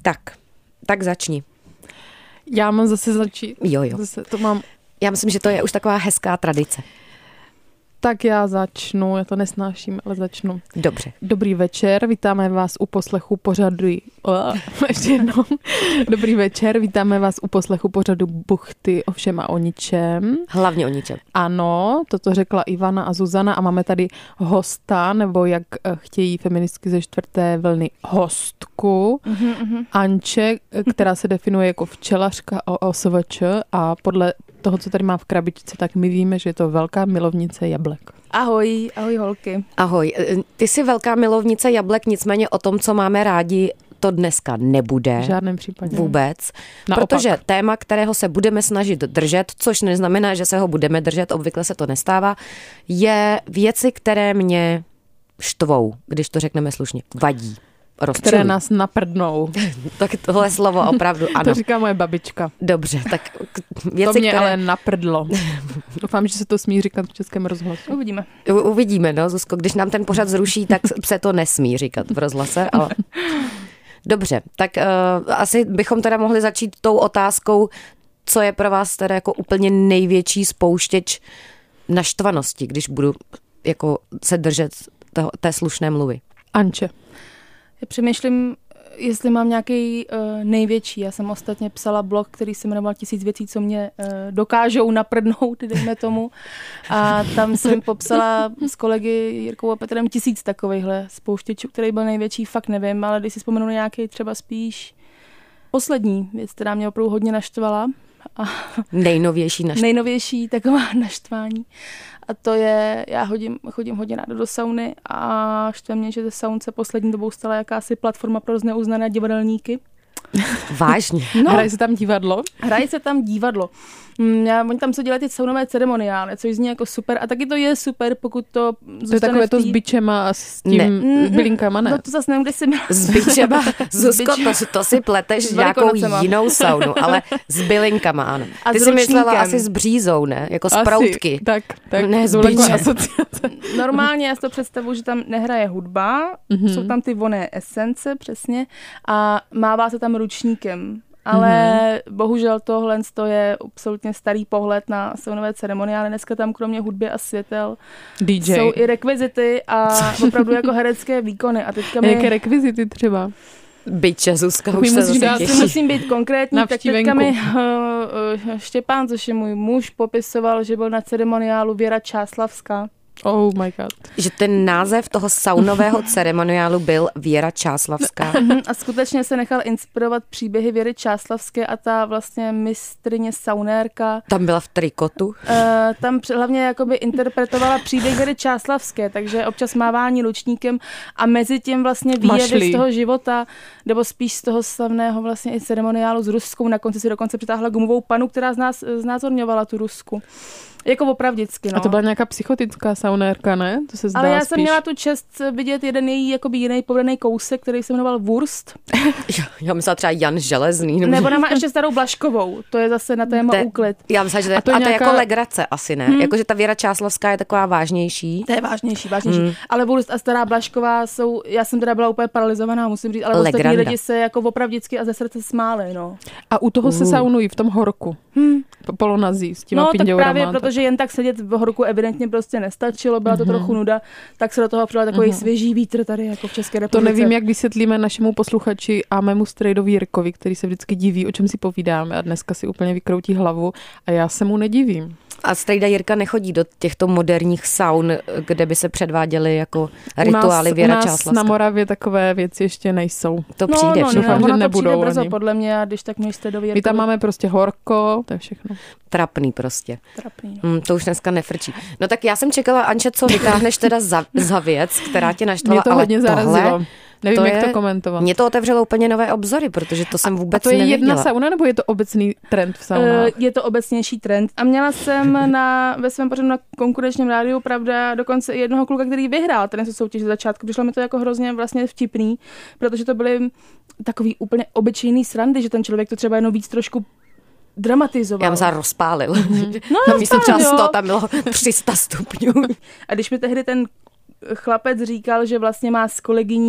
Tak začni. Já mám zase začít. Jo. Zase to mám. Já myslím, že to je už taková hezká tradice. Tak já začnu, já to nesnáším, ale začnu. Dobře. Dobrý večer, vítáme vás u poslechu pořadu... Ještě jednou. Dobrý večer, vítáme vás u poslechu pořadu Buchty o všem a o ničem. Hlavně o ničem. Ano, toto řekla Ivana a Zuzana a máme tady hosta, nebo jak chtějí feministky ze 4. vlny, hostku, Anče, která se definuje jako včelařka OSVČ a podle toho, co tady má v krabičce, tak my víme, že je to velká milovnice jablek. Ahoj holky. Ahoj, ty jsi velká milovnice jablek, nicméně o tom, co máme rádi, to dneska nebude. V žádném případě. Vůbec. Naopak. Protože téma, kterého se budeme snažit držet, což neznamená, že se ho budeme držet, obvykle se to nestává, je věci, které mě štvou, když to řekneme slušně, vadí. Které nás naprdnou. Tak tohle slovo opravdu, ano. To říká moje babička. Dobře, tak věci, to mě které... ale naprdlo. Doufám, že se to smí říkat v Českém rozhlasu. Uvidíme, no, Zuzko, když nám ten pořad zruší, tak se to nesmí říkat v rozhlase, ale... Dobře, tak asi bychom teda mohli začít tou otázkou, co je pro vás teda jako úplně největší spouštěč naštvanosti, když budu jako se držet té slušné mluvy. Anče. Já přemýšlím, jestli mám nějaký největší. Já jsem ostatně psala blog, který se jmenoval 1000 věcí, co mě dokážou naprdnout, dejme tomu. A tam jsem popsala s kolegy Jirkou a Petrem 1000 takovejhle spouštěčů, který byl největší, fakt nevím, ale když si vzpomenu nějaký třeba spíš poslední věc, která mě opravdu hodně naštvala. Nejnovější taková naštvání. A to je, já chodím hodně ráda do sauny a štve mě, že ze saun se poslední dobou stala jakási platforma pro zneuznané divadelníky. Vážně? No, hraje se tam divadlo? Hraje se tam divadlo. Oni tam co dělají ty saunové ceremoniály, což zní jako super. A taky to je super, pokud to zůstane. To je takové to s bičema a s tím bylinkama, ne? No to zase nevím, kde jsi měla. S bičema? Zuzko, to si pleteš nějakou jinou saunu, ale s bylinkama, ano. A ty si myslela asi s břízou, ne? Jako s proutky. Tak. Ne, s bičem. Normálně já si to představuji, že tam nehraje hudba, jsou tam ty vonné esence, přesně, a mává se tam ručníkem. Ale bohužel tohle je absolutně starý pohled na saunové ceremoniály. Dneska tam kromě hudby a světel DJ. Jsou i rekvizity a opravdu jako herecké výkony. A teďka jaké rekvizity třeba? Biče, Zuzka, už se zase těší. Musím být konkrétní, tak teďka mi Štěpán, což je můj muž, popisoval, že byl na ceremoniálu Věra Čáslavská. Oh my god. Že ten název toho saunového ceremoniálu byl Věra Čáslavská. A skutečně se nechal inspirovat příběhy Věry Čáslavské a ta vlastně mistryně saunérka. Tam byla v trikotu? Tam hlavně jakoby interpretovala příběh Věry Čáslavské, takže občas mávání ručníkem a mezi tím vlastně výjevy z toho života, nebo spíš z toho slavného vlastně i ceremoniálu s Ruskou. Na konci si dokonce přitáhla gumovou panu, která znázorňovala tu Rusku. Jako opravdicky, no. A to byla nějaká psychotická saunérka, ne? To se zdá. Ale já spíš. jsem měla tu čest vidět jeden její jakoby jiný povedený kousek, který se jmenoval Wurst. Já myslela třeba Jan Železný. Nebo ona má ještě starou Blaškovou. To je zase na téma úklid. Já myslím, že to je nějaká... jako legrace asi, ne? Jakože ta Věra Čáslavská je taková vážnější. To je vážnější. Ale Wurst a stará Blašková jsou, já jsem teda byla úplně paralizovaná, musím říct, ale ostatní lidi se jako opravdicky a ze srdce smáli, no. A u toho se saunují v tom horku. Polonazí s těma pinděurama. No tak právě, protože jen tak sedět v horku evidentně prostě nestačilo, byla to trochu nuda, tak se do toho přidal takový svěží vítr tady jako v České republice. To nevím, jak vysvětlíme našemu posluchači a mému strejdovi Jirkovi, který se vždycky diví, o čem si povídáme a dneska si úplně vykroutí hlavu a já se mu nedivím. A strejda Jirka nechodí do těchto moderních saun, kde by se předváděly jako rituály Věra Čáslavská. U nás na Moravě takové věci ještě nejsou. To přijde. Doufám, že nebudou přijde brzo, podle mě, a když tak můj strejdovi Jirkovi. My tam máme prostě horko, to je všechno. Trapný prostě. Trapný, no. To už dneska nefrčí. No tak já jsem čekala, Anče, co vytáhneš teda za věc, která tě naštvala. Mě to hodně zarazilo. Nevím, jak to komentovat. Mě to otevřelo úplně nové obzory, protože to jsem vůbec nevěděla. A to je jedna sauna, nebo je to obecný trend v saunách? Je to obecnější trend. A měla jsem ve svém pořadu na konkurenčním rádiu, pravda, dokonce i jednoho kluka, který vyhrál ten soutěž ze začátku. Přišlo mi to jako hrozně vlastně vtipný, protože to byly takový úplně obyčejný srandy, že ten člověk to třeba jenom víc trošku dramatizoval. Já jsem se rozpálil. No, na místo třeba 100, tam bylo 300 stupňů. A když mi tehdy ten chlapec říkal, že vlastně má s kolegyní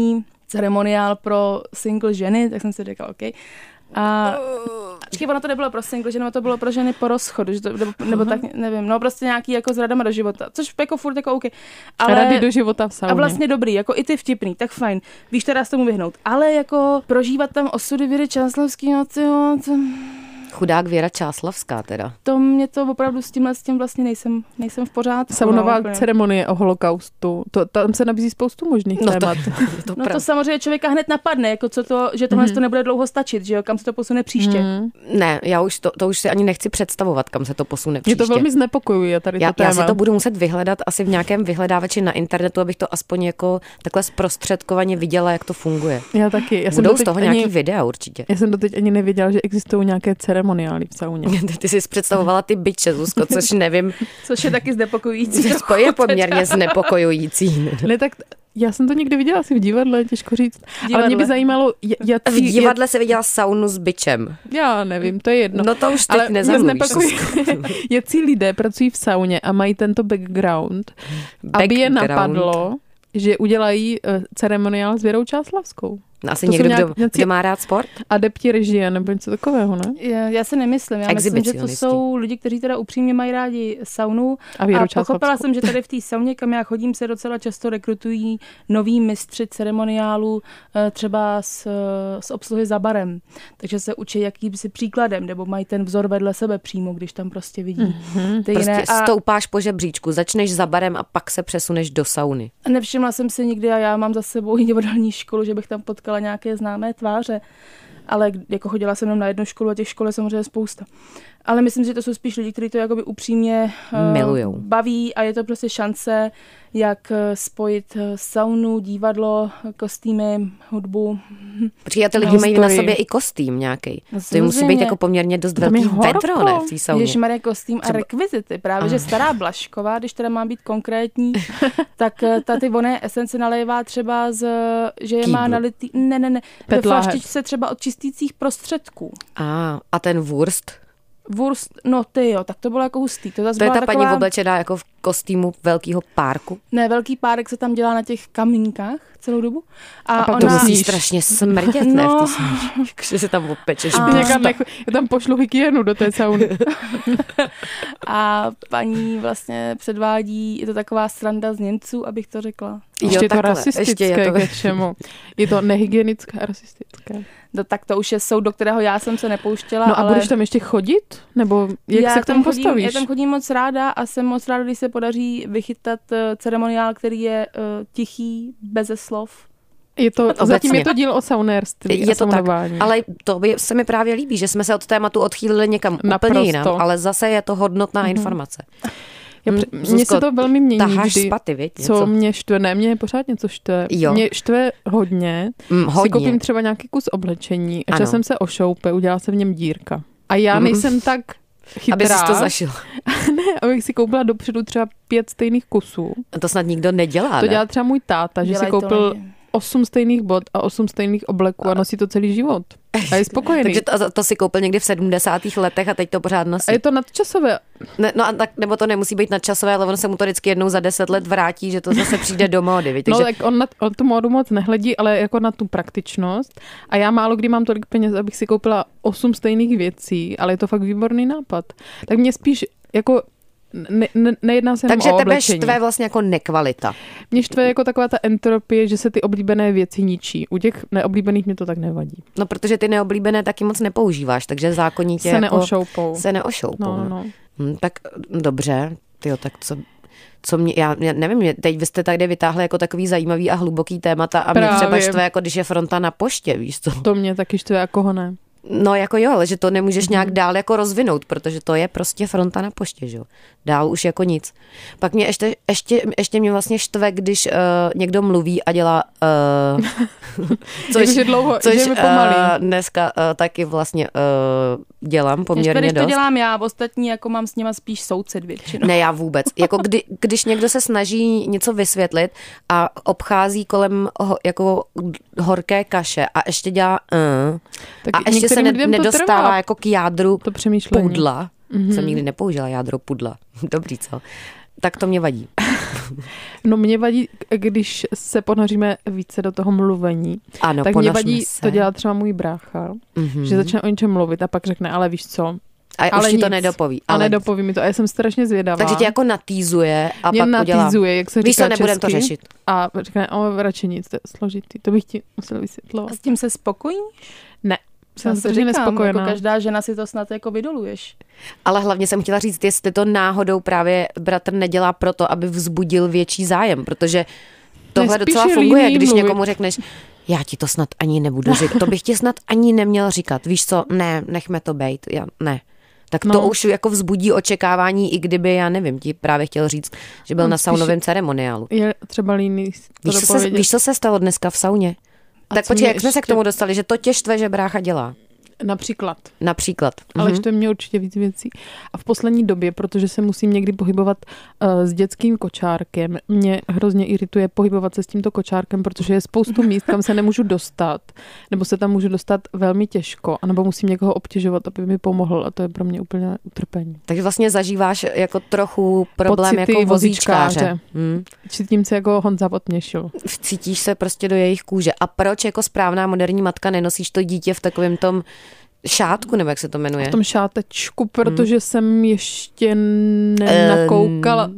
ceremoniál pro single ženy, tak jsem si říkala, OK. A ono to nebylo pro single ženy, to bylo pro ženy po rozchodu, nebo tak, nevím, no prostě nějaký jako s radama do života, což jako furt jako OK. Ale, rady do života v sauně. A vlastně dobrý, jako i ty vtipný, tak fajn, víš teda s tomu vyhnout. Ale jako prožívat tam osudy Věry Čáslavský, no tyjo, Chudák Věra Čáslavská teda. To mě to opravdu s tím vlastně nejsem v pořádku. Saunová ceremonie o holokaustu. Tam se nabízí spoustu možných témat. To samozřejmě člověka hned napadne, jako že tohle to nebude dlouho stačit, že jo, kam se to posune příště. Ne, já už to už si ani nechci představovat, kam se to posune příště. Mě to velmi znepokojuje tady to téma. Já si to budu muset vyhledat asi v nějakém vyhledávači na internetu, abych to aspoň jako takhle zprostředkovaně viděla, jak to funguje. Já taky. Budou z toho nějaký videa určitě. Já jsem doteď ani nevěděla, že existují nějaké ceremoniály v sauně. Ty jsi představovala ty biče, Zuzko, což nevím. Což je taky znepokojující. To je poměrně znepokojující. Ne, tak já jsem to někdy viděla asi v divadle, těžko říct. Ale mě by zajímalo, v divadle se viděla saunu s bičem. Já nevím, to je jedno. No to už teď nezamluvíš. Jací lidé pracují v sauně a mají tento background, aby je napadlo, že udělají ceremoniál s Věrou Čáslavskou. Asi někdo, kdo má rád sport? Adepti režie nebo něco takového, ne? Já si nemyslím. Já myslím, že to jsou lidi, kteří teda upřímně mají rádi saunu. A pochopila jsem, že tady v té sauně, kam já chodím, se docela často rekrutují noví mistři ceremoniálu, třeba z obsluhy za barem. Takže se učí jakýmsi příkladem, nebo mají ten vzor vedle sebe přímo, když tam prostě vidí. Prostě stoupáš po žebříčku, začneš za barem a pak se přesuneš do sauny. Nevšimla jsem si nikdy, a já mám za sebou i divadelní školu, že bych tam potkala nějaké známé tváře, ale jako chodila jsem jenom na jednu školu a těch škol je samozřejmě spousta. Ale myslím, že to jsou spíš lidi, kteří to jakoby upřímně baví a je to prostě šance, jak spojit saunu, divadlo, kostýmy, hudbu. Protože ty lidi mají na sobě i kostým nějaký. To musí být jako poměrně dost velký vedro, ne, v té sauně. Ježišmarja, kostým a rekvizity. Právě, že stará Blažková, když teda má být konkrétní, tak ta ty voné esence nalévá třeba že je má nalitý, ne, ve flaštičce třeba od čistících prostředků. A ten wurst? Wurst, no ty jo, tak to bylo jako hustý. To je ta paní oblečená jako v kostýmu velkýho párku? Ne, velký párek se tam dělá na těch kamínkách celou dobu. A pak to musí strašně smrdět, ne? V té sauně. Že se tam opečeš. Já tam pošlu hygienu do té sauny. A paní vlastně předvádí, je to taková sranda z Němců, abych to řekla. Ještě je to rasistické k něčemu. Je to nehygienické a rasistické. No, tak to už je soud, do kterého já jsem se nepouštěla. No a budeš tam ještě chodit? Nebo jak se k tomu postavíš? Já tam chodím moc ráda a jsem moc ráda, když se podaří vychytat ceremoniál, který je tichý, beze slov. Zatím je to díl o saunérství. Je to tak, ale to se mi právě líbí, že jsme se od tématu odchýlili někam úplně jinam, ale zase je to hodnotná informace. Mně se to velmi mění vždy, špaty, co mě štve. Ne, mě pořád něco štve. Mě štve hodně. Si koupím třeba nějaký kus oblečení a časem se ošoupe, udělá se v něm dírka. A já nejsem tak chytrá. Aby jsi to zašil. Ne, abych si koupila dopředu třeba 5 stejných kusů. A to snad nikdo nedělá, To dělá třeba můj táta, že si koupil 8 stejných bot a 8 stejných obleků a nosí to celý život. A je spokojený. Takže to si koupil někdy v 70. letech a teď to pořád nosí. A je to nadčasové. Nebo to nemusí být nadčasové, ale ono se mu to vždycky jednou za 10 let vrátí, že to zase přijde do módy. Víte, no tak on tu módu moc nehledí, ale jako na tu praktičnost. A já málo kdy mám tolik peněz, abych si koupila 8 stejných věcí, ale je to fakt výborný nápad. Tak mě spíš jako nejedná se jenom o oblečení. Takže tebe štve vlastně jako nekvalita. Mě štve jako taková ta entropie, že se ty oblíbené věci ničí. U těch neoblíbených mě to tak nevadí. No, protože ty neoblíbené taky moc nepoužíváš, takže zákonitě se jako neošoupou. No. Tak dobře, tyjo, tak co mě, já nevím, teď vy jste tady vytáhli jako takový zajímavý a hluboký témata a mě třeba štve, jako když je fronta na poště, víš co? To mě taky štve, jako ho ne. No jako jo, ale že to nemůžeš nějak dál jako rozvinout, protože to je prostě fronta na poště, že jo. Dál už jako nic. Pak mě ještě mě vlastně štve, když někdo mluví a dělá což dneska taky vlastně dělám poměrně dost. Když to dělám já, ostatní jako mám s něma spíš soucit většinou. Ne, já vůbec. Jako když někdo se snaží něco vysvětlit a obchází kolem jako horké kaše a ještě dělá a ještě se nedostává jako k jádru pudla. Jsem nikdy nepoužila jádro pudla. Dobrý, co? Tak to mě vadí. No mě vadí, když se ponoříme více do toho mluvení. Ano, tak mě vadí, se. to dělá třeba můj brácha, že začne o něčem mluvit a pak řekne, ale víš co? Ale už ti to nedopoví. Ale nedopoví mi to a já jsem strašně zvědavá. Takže tě jako natýzuje a mě pak natýzuje, udělá. jak se víš říká co, nebudem to česky, řešit. A řekne, radši nic, to je složitý. To bych ti musel vysvětlovat. A s tím se spokojíš? Ne. Jsem strašně nespokojená. Jako každá žena si to snad jako vydoluješ. Ale hlavně jsem chtěla říct, jestli to náhodou právě bratr nedělá proto, aby vzbudil větší zájem, protože tohle docela funguje, když někomu řekneš, já ti to snad ani nebudu říkat, to bych ti snad ani neměl říkat, víš co, ne, nechme to bejt, ne. Tak to už jako vzbudí očekávání, i kdyby, já nevím, ti právě chtěl říct, že byl na saunovém ceremoniálu. Je třeba líný víš, co se stalo dneska v sauně? Tak počkej, jak jsme se k tomu dostali, že to tě štve, že brácha dělá? Například. Ale štve mě určitě víc věcí. A v poslední době, protože se musím někdy pohybovat s dětským kočárkem, mě hrozně irituje pohybovat se s tímto kočárkem, protože je spoustu míst, kam se nemůžu dostat, nebo se tam můžu dostat velmi těžko, anebo musím někoho obtěžovat, aby mi pomohl a to je pro mě úplně utrpení. Takže vlastně zažíváš jako trochu problém pocity jako vozíčkáře. Cítím se jako Honza Potněšil. Cítíš se prostě do jejich kůže. A proč jako správná moderní matka nenosíš to dítě v takovém tom šátku, nebo jak se to jmenuje? V tom šátečku, protože jsem ještě nenakoukala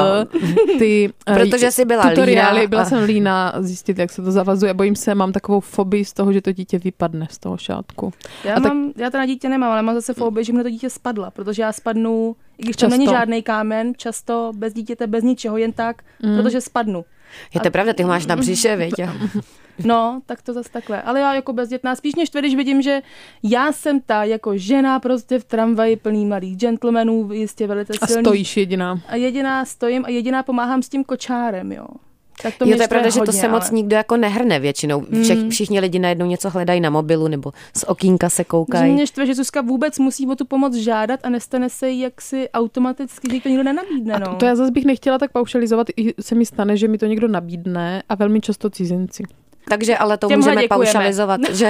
ty protože jsi byla tutoriály, líná. Byla jsem líná zjistit, jak se to zavazuje. Bojím se, mám takovou fobii z toho, že to dítě vypadne z toho šátku. Já to na dítě nemám, ale mám zase fobii, že mi to dítě spadla, protože já spadnu, i když to není žádný kámen, často bez dítěte, bez ničeho, jen tak, protože spadnu. Je to pravda, ty ho máš na břiše, viď? No, tak to zase takhle. Ale já jako bezdětná, spíš než když vidím, že já jsem ta jako žena prostě v tramvaji plný mladých gentlemanů, jistě velice silný. A stojíš jediná. A jediná stojím a jediná pomáhám s tím kočárem, jo. Tak to to je pravda, že to se moc nikdo jako nehrne většinou. Všichni lidi najednou něco hledají na mobilu nebo z okýnka se koukají. Mě štve, že Zuzka vůbec musí o tu pomoc žádat a nestane se jí jaksi automaticky, že to nikdo nenabídne. No. To já zase bych nechtěla tak paušalizovat, i se mi stane, že mi to někdo nabídne a velmi často cizinci. Takže ale to můžeme paušalizovat, že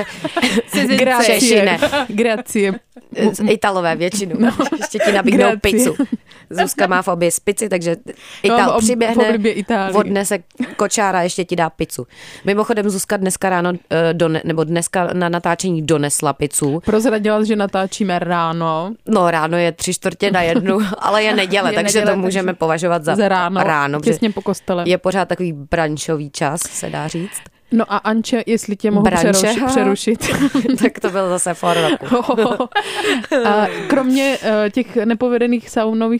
Grazie. Italové většinou. No. Ještě ti nabídnou pizzu. Zuzka má fobii z pizzy, takže Ital přiběhne, odnese kočára, ještě ti dá pizzu. Mimochodem Zuzka dneska ráno, nebo dneska na natáčení donesla pizzu. Prozradila, že natáčíme ráno. No ráno je 3:45, ale je neděle, takže to můžeme považovat za ráno. Těsně po kostele. Je pořád takový brančový čas, se dá říct. No a Anče, jestli tě mohu přerušit. Tak to byl zase for roku. A kromě těch nepovedených saunových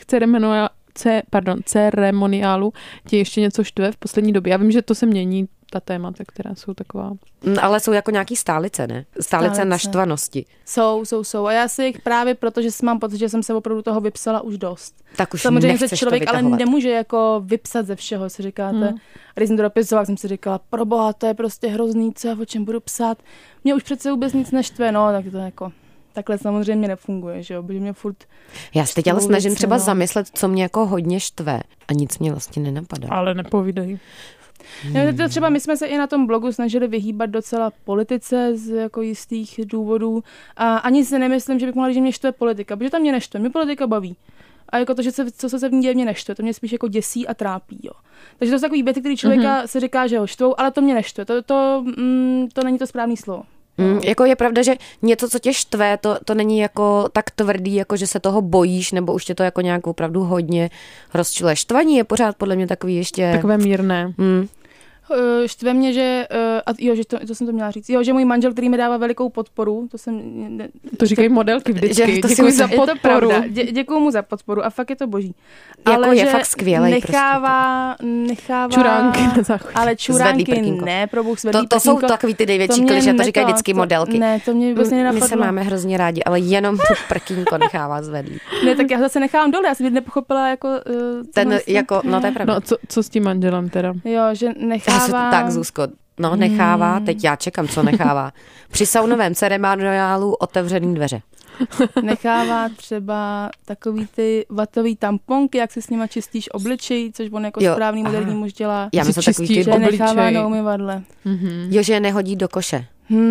ceremoniálů tě ještě něco štve v poslední době? Já vím, že to se mění, ta témata, která jsou taková. Ale jsou jako nějaký stálice, ne? Stálice naštvanosti. Jsou. A já si jich právě protože mám pocit, že jsem se opravdu toho vypsala už dost. Tak už samozřejmě se člověk ale nemůže jako vypsat ze všeho, si říkáte. A když jsem to dopisovala, jsem si říkala, proboha, to je prostě hrozný, co já o čem budu psát. Mě už přece vůbec nic neštve, no, tak to jako... Takhle samozřejmě nefunguje, že jo, protože mě furt... Já se teď ale snažím třeba zamyslet, co mě jako hodně štve a nic mě vlastně nenapadá. Ale nepovídej. To třeba my jsme se i na tom blogu snažili vyhýbat docela politice z jako jistých důvodů a ani si nemyslím, že bych mohla říct, že mě štve politika, protože tam mě neštve, mě politika baví. A jako to, že co se v ní děje, mě neštve, to mě spíš jako děsí a trápí, jo. Takže to jsou takový věci, které člověka se říká, že ho štvou, ale to mě neštve, to není to správné slovo. Jako je pravda, že něco, co tě štve, to není jako tak tvrdý, jako že se toho bojíš, nebo už tě to jako nějak opravdu hodně rozčiluje. Štvaní je pořád podle mě takový ještě... Takové mírné. Štve mě, že to jsem to měla říct. Jo, že můj manžel, který mi dává velikou podporu, to říkají modelky vždycky. Děkuji za podporu. Děkuji mu za podporu a fakt je to boží. Jako ale je fakt skvělej. Nechává čuránky na záchodě. Ale čuránky ne, pro Bůh svedlý to jsou takový ty největší klišé, to říkají vždycky modelky. Ne, to mě vlastně nenapadlo. My se máme hrozně rádi, ale jenom prkínko nechává zvedlý. Ne, tak já zase nechávám dole, já jsem nepochopila jako... No to je pravda. No co s tím manželem teda? Jo, že nechává... Tak, Zuzko, nechává, teď já čekám, co nechává. Při saunovém ceremoniálu otevřený dveře. Nechává třeba takový ty vatový tamponky, jak si s nima čistíš obličej, což on jako správný moderní muž dělá. Já myslím takový ty že nechává na umyvadle. Jo, že je nehodí do koše.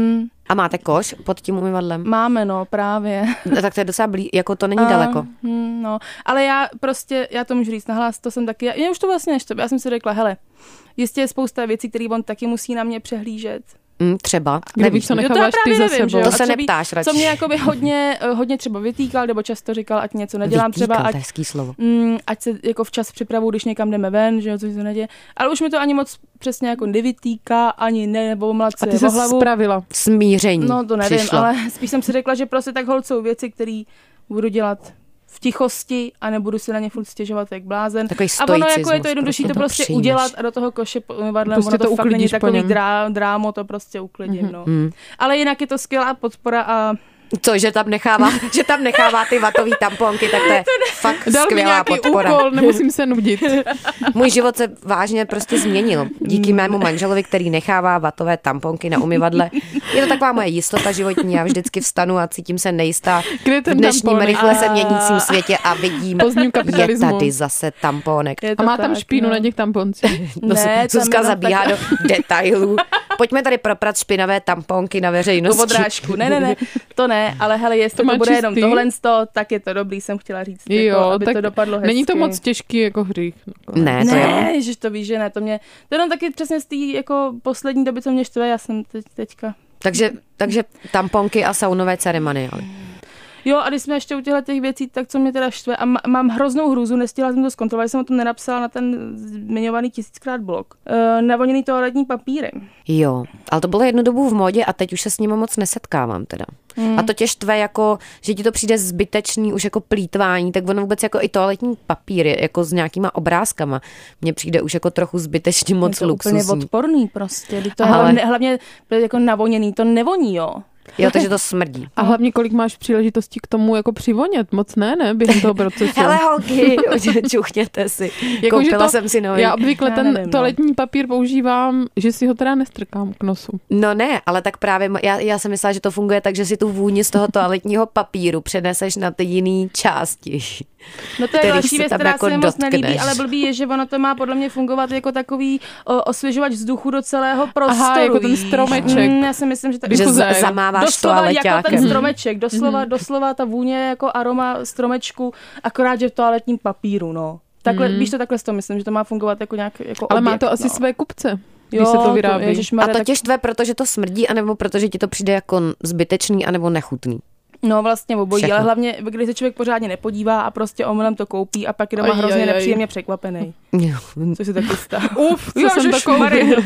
A máte koš pod tím umyvadlem? Máme, no, právě. Tak to je docela jako to není daleko. No, ale já to můžu říct nahlas, to jsem taky, já už to vlastně neštve, já jsem si řekla, hele, jistě je spousta věcí, které on taky musí na mě přehlížet. Třeba. Nevíš, co necháváš ty za sebou. To se neptáš radši. Co mě jakoby hodně třeba vytýkal, nebo často říkal, ať něco nedělám, třeba ať se jako včas připravu, když někam jdeme ven, že jo, co se neděje. Ale už mi to ani moc přesně jako nevytýká, ani ne, nebo mladce a ty se spravila. Smíření. No to nevím, přišlo. ale spíš jsem si řekla, že prostě tak holt jsou věci, které budu dělat v tichosti a nebudu si na ně furt stěžovat jak blázen. A ono jako je to jednodušší to prostě udělat a do toho koše umyvadlem, prostě ono to fakt není takový drámo, to prostě uklidím. No. Ale jinak je to skvělá podpora a Co, že tam nechává ty vatový tamponky, tak to je fakt skvělá podpora. Úkol, nemusím se nudit. Můj život se vážně prostě změnil. Díky mému manželovi, který nechává vatové tamponky na umyvadle. Je to taková moje jistota životní. Já vždycky vstanu a cítím se nejistá v dnešním rychle se měnícím světě a vidím, je tady zase tamponek. A má tam špínu na těch tamponcích? Ne, Zuzka zabíhá do detailů. Pojďme tady proprat špinavé tamponky na veřejnosti. Odrážku. Ne, to ne, ale hele, jestli to bude čistý? Jenom tohle, tak je to dobrý, jsem chtěla říct, jo, jako, aby to dopadlo hezky. Není to moc těžký jako hřích. Ne, to je. Ježiš, to víš, že ne, to jenom taky přesně z té jako poslední doby, co mě štve, já jsem teďka. Takže tamponky a saunové ceremonie. Jo, a když jsme ještě u těch věcí, tak co mě teda štve, a mám hroznou hrůzu, nestihla jsem to zkontrolovat, jsem o tom nenapsala na ten zmiňovaný 1000krát blog. Navoněný toaletní papíry. Jo, ale to bylo jednu dobu v modě a teď už se s nimi moc nesetkávám teda. A to tě štve jako, že ti to přijde zbytečný už jako plýtvání, tak ono vůbec jako i toaletní papír jako s nějakýma obrázkama. Mně přijde už jako trochu zbytečně moc luxusní. Je to úplně odporný prostě, to je hlavně jako navoněný, to nevoní, jo. Jo, takže to smrdí. A hlavně kolik máš příležitostí k tomu jako přivonět? Moc ne, během toho procesu. Hele holky, čuchněte si. Jako, koupila jsem si nový. Já obvykle ten toaletní papír používám, že si ho teda nestrkám k nosu. No ne, ale tak právě já jsem myslela, že to funguje tak, že si tu vůni z toho toaletního papíru přeneseš na ty jiný části. No to je další věc, která se mi moc nelíbí, ale blbý je, že ono to má podle mě fungovat jako takový osvěžovač vzduchu do celého prostoru. Aha, jako ten stromeček. Já si myslím, že že zamáváš toaleťákem. Jako ten stromeček, doslova ta vůně jako aroma stromečku, akorát, že v toaletním papíru, no. Takhle, víš to, takhle si to myslím, že to má fungovat jako nějak jako ale objekt, má to asi své kupce. Jo, se to vyrábí. A to tě štve, protože to smrdí, anebo protože ti to přijde jako zbytečný, anebo nechutný? No vlastně obojí, všechno. Ale hlavně, když se člověk pořádně nepodívá a prostě omylem to koupí a pak je doma hrozně nepříjemně překvapený. Což se taky stalo. Co jsem to koupil.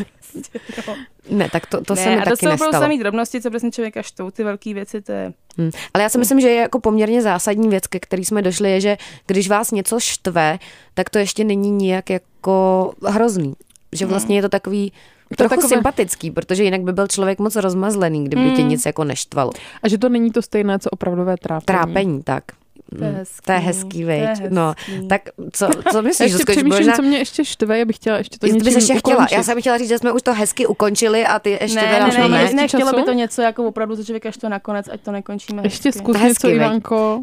Ne, tak to se mi taky nestalo. A to jsou opravdu samý drobnosti, co přesně člověka štou, ty velké věci, to je... Ale já si myslím, že je jako poměrně zásadní věc, ke který jsme došli, je, že když vás něco štve, tak to ještě není nijak jako hrozný. Že vlastně je to takový trochu sympatický, protože jinak by byl člověk moc rozmazlený, kdyby tě nic jako neštvalo. A že to není to stejné, co opravdové trápení. Trápení, tak. To je hezký, veď. No, tak co myslíš? Ještě přemýšlím, co mě ještě štve, já bych chtěla ještě to něčím ukončit. Já jsem chtěla říct, že jsme už to hezky ukončili a ty ještě ne, chtělo by to něco jako opravdu za člověka štve nakonec, ať to nekončíme hezky. Ještě zkus něco, Ivanko.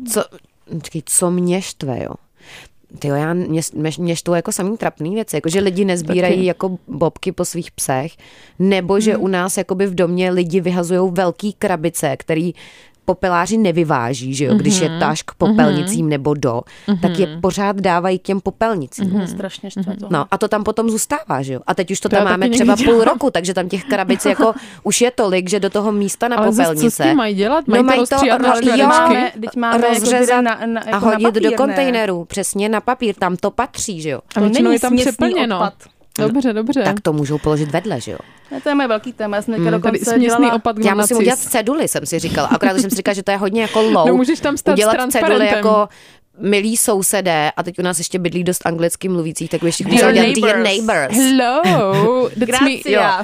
Co mě štve, jo? Tyjo, mě štou jako samý trapný věci, jako že lidi nezbírají jako bobky po svých psech, nebo že u nás jakoby v domě lidi vyhazujou velký krabice, který popeláři nevyváží, že jo, když je taž k popelnicím nebo tak je pořád dávají k těm popelnicím. Strašně štve to. No a to tam potom zůstává, že jo. A teď už to tam máme třeba půl roku, takže tam těch krabic jako už je tolik, že do toho místa na popelnice. Ale co s tím mají dělat? Mají máme rozřezat jako a hodit do kontejneru, přesně na papír, tam to patří, že jo. A většinou je tam přeplněno. Dobře. Tak to můžou položit vedle, že jo. To je moje velký téma, já jsem dokonce já musím udělat ceduly, jsem si říkala. Akorát jsem si říkala, že to je hodně jako low. No, můžeš tam stát udělat ceduly jako milí sousedé, a teď u nás ještě bydlí dost anglicky mluvících, tak ještě když dear neighbors. Hello, that's me.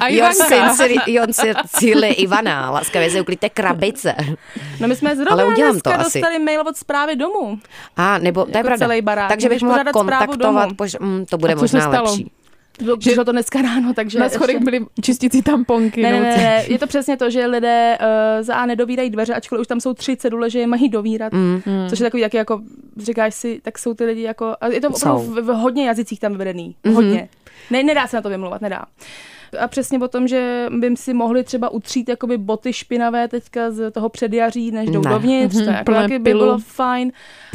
Your Cíli Ivana, laskavě se uklidte krabice. No my jsme zrovna dneska dostali mail od Správy domu. Nebo to je pravda. Takže bych mohla kontaktovat, to bude možná lepší. Přišlo to dneska ráno, takže... Na schodech byly čistící tamponky. Ne, je to přesně to, že lidé za A nedovírají dveře, ačkoliv už tam jsou 3 cedule, že je mají dovírat. Což je takový, jako říkáš si, tak jsou ty lidi jako... Je to opravdu v hodně jazycích tam vyvedený. Hodně. Nedá se na to vymlouvat, nedá. A přesně o tom, že by si mohli třeba utřít jakoby boty špinavé teďka z toho předjaří, než jdou dovnitř. To jako taky by bylo fajn.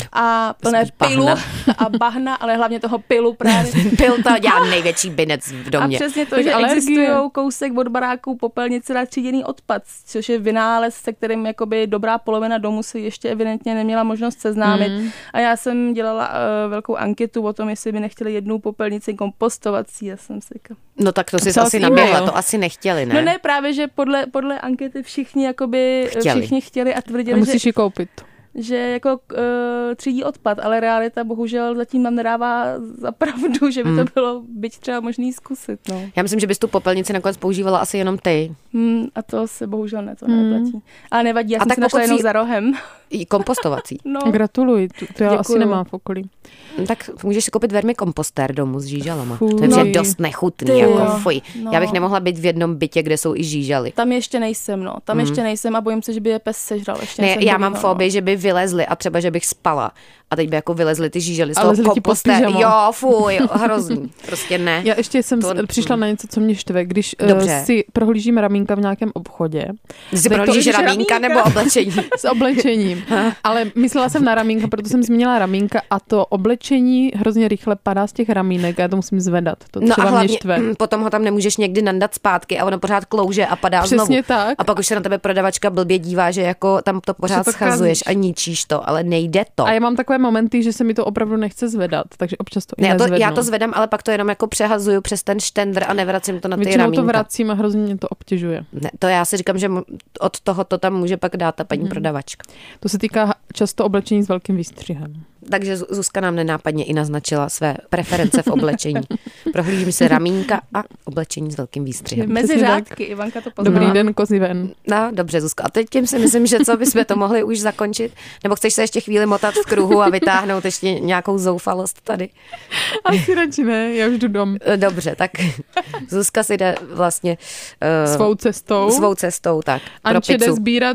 A plné pilu a bahna, ale hlavně toho pilu právě. Pil to dělá největší binec v domě. A přesně to, že existují kousek od baráků popelnice na tříděný odpad, což je vynález, se kterým jakoby dobrá polovina domu si ještě evidentně neměla možnost seznámit. A já jsem dělala velkou anketu o tom, jestli by nechtěli jednu popelnici kompostovací. Já jsem si říkala. No tak to si asi naběhla, to asi nechtěli, ne? No ne, právě, že podle ankety všichni jakoby všichni chtěli a tvrdili, a musíš ji koupit. Že jako třídí odpad, ale realita bohužel zatím nám nedává za pravdu, že by to bylo byť třeba možný zkusit. No. Já myslím, že bys tu popelnici nakonec používala asi jenom ty. A to se bohužel neplatí. Ale nevadí, já jsem si našla jenom za rohem. I kompostovací. No. Gratuluji, to já asi nemám v okolí. Tak můžeš si koupit vermikompostér domů s žížalama. To je dost nechutný, jako fuj. No. Já bych nemohla být v jednom bytě, kde jsou i žížaly. Tam ještě nejsem, ještě nejsem a bojím se, že by je pes sežral. Ještě já mám fobii, že by vylezly a třeba, že bych spala a teď by jako vylezly ty žížaly z toho kompostéru. Jo, fuj, hrozný. Prostě ne. Já ještě jsem přišla na něco, co mě štve, když si prohlížím ramínka v nějakém obchodě. Jsi prohlížíš ramínka nebo oblečení? S oblečením. Ale myslela jsem na ramínka, proto jsem zmínila ramínka a to oblečení hrozně rychle padá z těch ramínek a já to musím zvedat. To třeba a hlavně, mě štve. Potom ho tam nemůžeš někdy nandat zpátky a ono pořád klouže a padá Přesně znovu. Tak. A pak už se na tebe prodavačka blbě dívá, že jako tam to pořád schazuješ a ničíš to, ale nejde to. A já mám takové momenty, že se mi to opravdu nechce zvedat, takže občas to nezvednu. Já to zvedám, ale pak to jenom jako přehazuju přes ten štendr a nevracím to na ty ramínka. Většinou to vracím a hrozně mě to obtěžuje. Ne, to já si říkám, že od toho to tam může pak dát ta paní prodavačka. To se týká často oblečení s velkým výstřihem. Takže Zuzka nám nenápadně i naznačila své preference v oblečení. Prohlížím si ramínka a oblečení s velkým výstřihem. Mezi řádky, Ivanka to pozná. Dobrý den, kozy ven. No, dobře, Zuzka. A teď tím si myslím, že co bychom to mohli už zakončit? Nebo chceš se ještě chvíli motat v kruhu a vytáhnout ještě nějakou zoufalost tady? Asi radši ne, já už jdu dom. Dobře, tak Zuzka si jde vlastně svou cestou, tak. Anče jde sbírat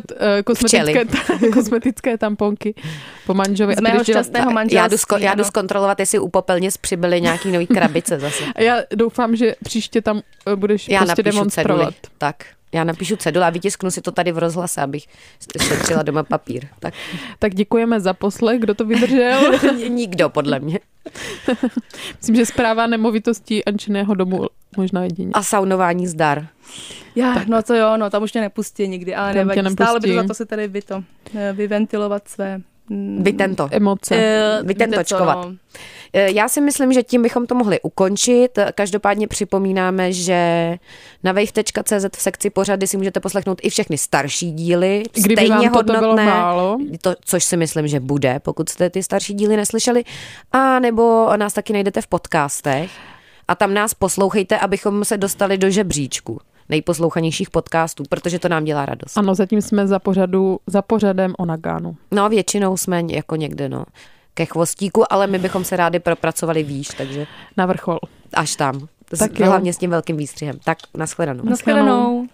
kosmetické tamponky po manžovi. Z mého šťastného manželství. Já jdu zkontrolovat, jestli u popelnic přibyly nějaký nový krabice zase. A já doufám, že příště tam budeš prostě demonstrovat. Ceduly. Tak, já napíšu cedule a vytisknu si to tady v rozhlase, abych šetřila doma papír. Tak děkujeme za poslech, kdo to vydržel. Nikdo, podle mě. Myslím, že správa nemovitostí Ančiného domu možná jedině. A saunování zdar. No to jo, tam už tě nepustí nikdy, ale nevadí. Stále by to za to si tady vyventilovat své emoce. Vytentočkovat. No. Já si myslím, že tím bychom to mohli ukončit. Každopádně připomínáme, že na wave.cz v sekci pořady si můžete poslechnout i všechny starší díly. Kdyby stejně vám to bylo málo. Což si myslím, že bude, pokud jste ty starší díly neslyšeli. A nebo nás taky najdete v podcastech. A tam nás poslouchejte, abychom se dostali do žebříčku nejposlouchanějších podcastů, protože to nám dělá radost. Ano, zatím jsme za pořadem o Nagánu. No, většinou jsme jako někde, ke chvostíku, ale my bychom se rádi propracovali výš, takže... Na vrchol. Až tam. Tak hlavně s tím velkým výstřihem. Tak, nashledanou. Nashledanou.